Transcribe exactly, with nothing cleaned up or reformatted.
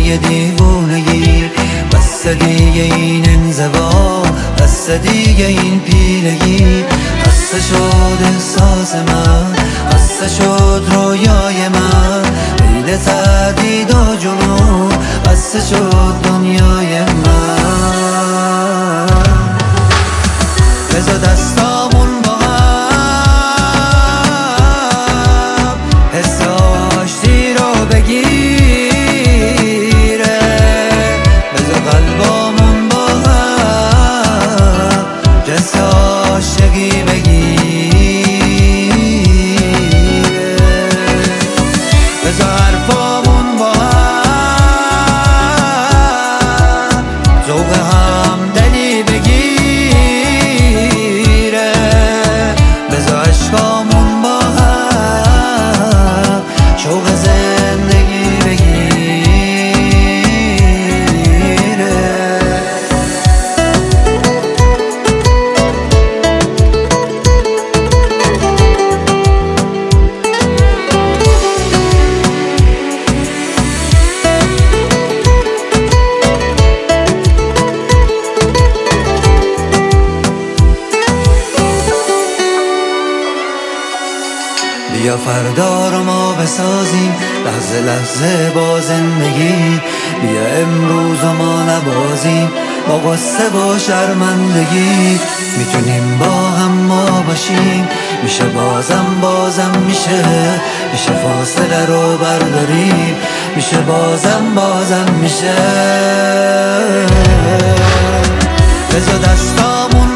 دیگه دیوونگی، بس دیگه این انزوا، بس دیگه این پیلگی. خسته شد احساس من، خسته شد رویای من، عید تردید و جنون، خسته شد دنیای من. بذار دستامون با هم حس آشتی رو بگیره، بذار قلبامون با هم جنس عاشقی بگیره، بذار حرفامون با هم ذوق همدلی بگیره، بذار عشقامون با هم شوق زندگی بگیره. بیا فردا رو ما بسازیم لحظه لحظه با زندگی، بیا امروز رو ما نبازیم با غصه و شرمندگی. میتونیم با هم ما باشیم، میشه بازم بازم میشه، میشه فاصله رو برداریم، میشه بازم بازم میشه. بذار دستامون